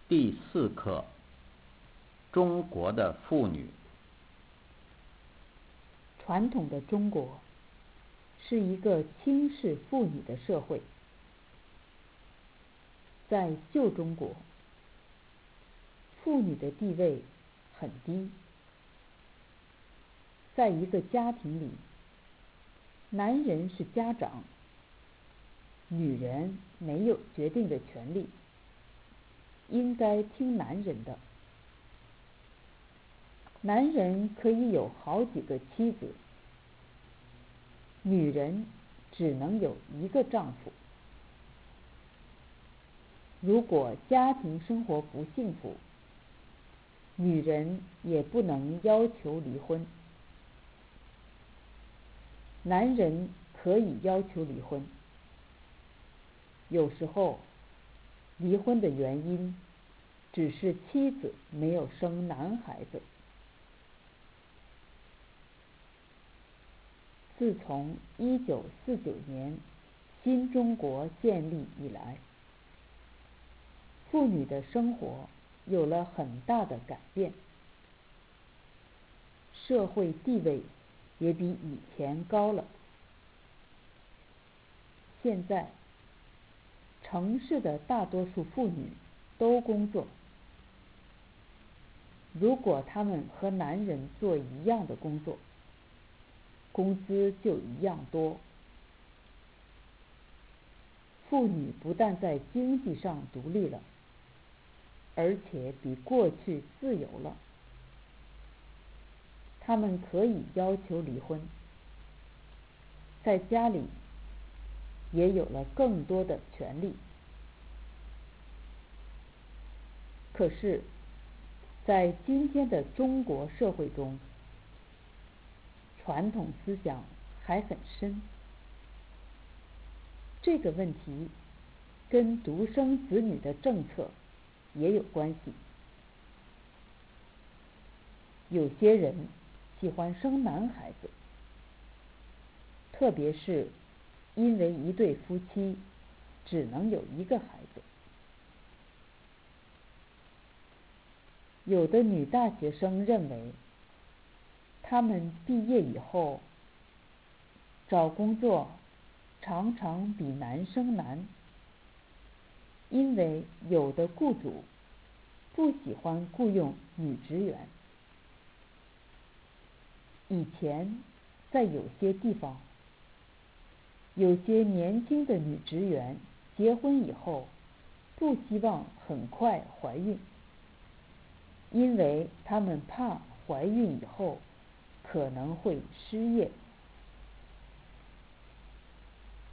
第4课：中国的妇女。 传统的中国是一个轻视妇女的社会。在旧中国，妇女的地位很低。在一个家庭里，男人是家长，女人没有决定的权利，应该听男人的。男人可以有好几个妻子，女人只能有一个丈夫。如果家庭生活不幸福，女人也不能要求离婚。男人可以要求离婚，有时候离婚的原因只是妻子没有生男孩子。自从1949年新中国建立以来，妇女的生活有了很大的改变，社会地位也比以前高了。现在，城市的大多数妇女都工作，如果她们和男人做一样的工作，工资就一样多。妇女不但在经济上独立了，而且比过去自由了。她们可以要求离婚，在家里也有了更多的权利。可是，在今天的中国社会中，传统思想还很深。这个问题跟独生子女的政策也有关系。有些人喜欢生男孩子，特别是因为一对夫妻只能有一个孩子。有的女大学生认为，她们毕业以后找工作常常比男生难，因为有的雇主不喜欢雇佣女职员。以前，在有些地方，有些年轻的女职员结婚以后不希望很快怀孕，因为她们怕怀孕以后可能会失业